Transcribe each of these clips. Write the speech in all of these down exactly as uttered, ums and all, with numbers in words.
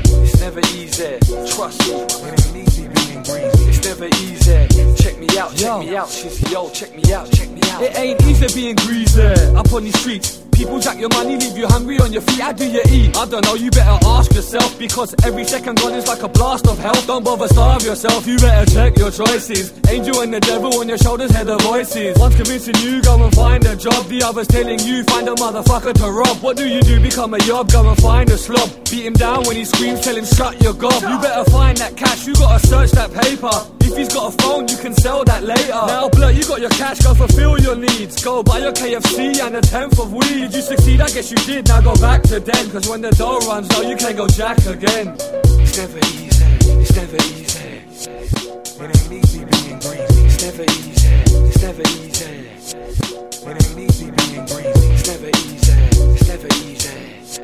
It's never easy, trust me. It ain't easy being greasy. It's never easy. Check me out, check yo. me out, shizzy, yo, check me out, check me out. It ain't easy being greasy. Up on these streets, people jack your money, leave you hungry on your feet. How do you eat? I don't know, you better ask yourself, because every second gone is like a blast of hell. Don't bother starve yourself, you better check your choices. Angel and the devil on your shoulders, hear the voices. One's convincing you, go and find a job. The other's telling you, find a motherfucker to rob. What do you do? Become a yob, go and find a slob. Beat him down when he screams, tell him shut your gob. You better find that cash, you gotta search that paper. If he's got a phone, you can sell that later. Now blurt, you got your cash, go fulfill your needs. Go buy your K F C and a tenth of weed. Did you succeed? I guess you did, now go back to den. Cause when the dough runs low, you can't go jack again. It's never easy, it's never easy. It ain't easy being greasy. It's never easy, it's never easy. It ain't easy being greasy. It's never easy, it's never easy.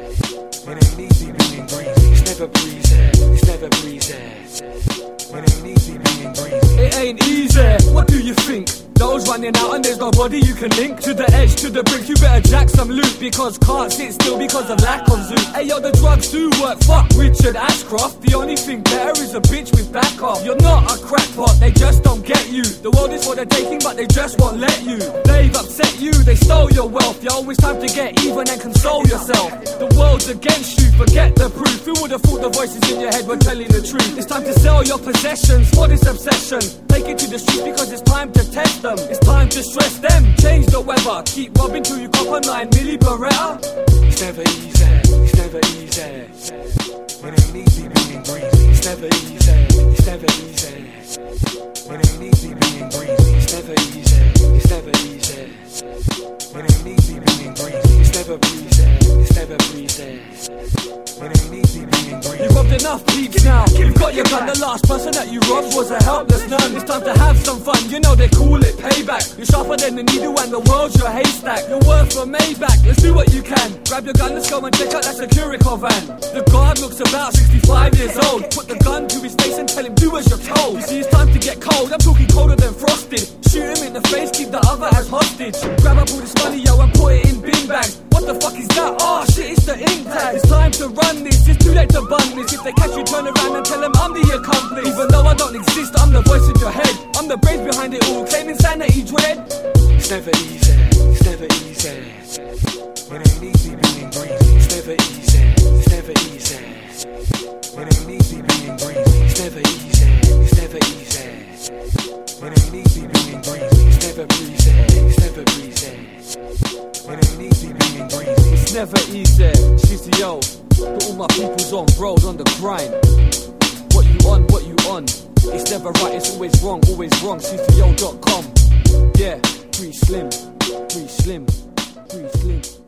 It ain't easy being greasy. It's never breezy, it's never breezy. It ain't easy being greasy. It ain't easy, what do you think? Those running out and there's nobody you can link. To the edge, to the brink, you better jack some loot, because can't sit still because of lack of zoot. Hey yo, the drugs do work, fuck Richard Ashcroft. The only thing better is a bitch with back off. You're not a crackpot, they just don't get you. The world is for the taking, but they just won't let you. They've upset you, they stole your wealth. Yo, it's time to get even and console yourself. The world's against you, forget the proof. Who would have thought the voices in your head were telling the truth? It's time to sell your possessions for this obsession. Take it to the streets because it's time to test them. It's time to stress them, change the weather. Keep robbing till you cop a nine milli Beretta. It's never easy, it's never easy. It ain't easy being greasy. It's never easy, it's never easy. It ain't easy being greasy. It's never easy, it's never easy. It ain't easy being greasy. It's never breezy, it's never breezy. It ain't easy being greasy. You've robbed enough peeps now. You've got your gun. The last person that you robbed was a helpless nun. It's time to have some fun. You know they call it payback. You're sharper than the needle and the world's your haystack. You're worth a Maybach. Let's do what you can. Grab your gun, let's go and check out that Securico van. The guard looks about sixty-five years old. Put the gun to his face and tell him do as you're told. You see, it's time to get cold. I'm talking colder than frosted. Shoot him in the face, keep the other as hostage. Grab up all this money, yo, and put it in bin bags. What the fuck is that? Oh shit, it's the ink tag. It's time to run this, it's too late to bun this. If they catch you, turn around and tell them I'm the accomplice. Even though I don't exist, I'm the voice in your head. I'm the brains behind it all, claiming sanity dread. It's never easy, it's never easy. It ain't easy being greasy. It's never easy, it's never easy. It ain't easy being greasy. It's never easy, it's never easy. It ain't easy being greasy. It's never breezy, it's never breezy. It ain't easy being greasy. It's never easy, she's the yo. Put all my peoples on road, on the grind. What you on, what you on? It's never right, it's always wrong, always wrong. C C O dot com. Yeah, free slim, free slim, free slim.